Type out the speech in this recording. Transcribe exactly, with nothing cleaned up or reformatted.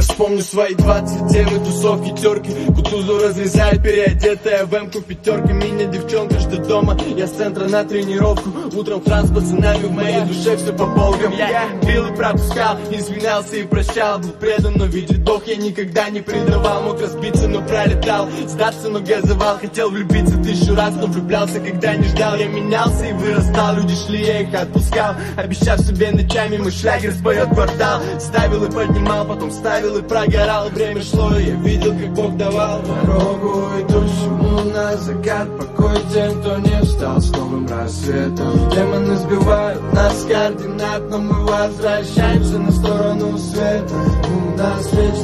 Вспомню свои двадцать девять, тусовки, терки, Кутузу разрезает, переодетая в эмку пятерка. Меня девчонка ждет дома, я с центра на тренировку. Утром франс с пацанами, в моей душе все по полкам. Я пил и пропускал, извинялся и прощал. Был предан, но видит Бог, я никогда не предавал. Мог разбиться, но пролетал, сдаться, но газовал. Хотел влюбиться тысячу раз, но влюблялся, когда не ждал. Я менялся и вырастал, люди шли, я их отпускал. Обещав себе ночами, мой шлягер споет квартал. Ставил и поднимал, потом ставил и прогорал. Время шло, и я видел, как Бог давал дорогу, идущему на закат. Покой тем, кто не встал с новым рассветом. Демоны сбивают нас с координат, но мы возвращаемся на сторону света. У нас вечер